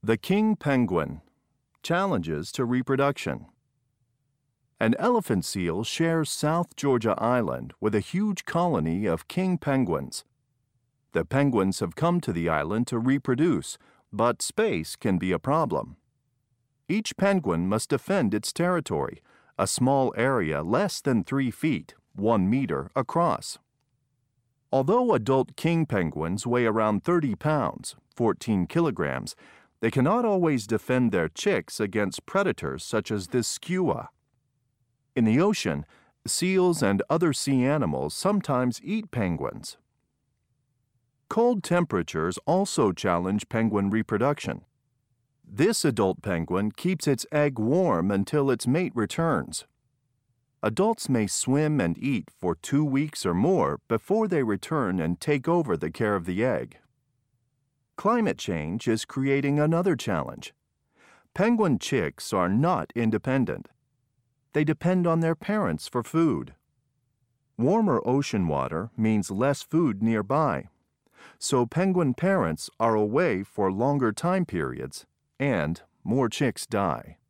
The king penguin. Challenges to reproduction. An elephant seal shares South Georgia Island with a huge colony of king penguins. The penguins have come to the island to reproduce, but space can be a problem. Each penguin must defend its territory, a small area less than 3 feet, 1 meter across. Although adult king penguins weigh around 30 pounds, 14 kilograms, they cannot always defend their chicks against predators such as this skua. In the ocean, seals and other sea animals sometimes eat penguins. Cold temperatures also challenge penguin reproduction. This adult penguin keeps its egg warm until its mate returns. Adults may swim and eat for 2 weeks or more before they return and take over the care of the egg. Climate change is creating another challenge. Penguin chicks are not independent. They depend on their parents for food. Warmer ocean water means less food nearby, so penguin parents are away for longer time periods and more chicks die.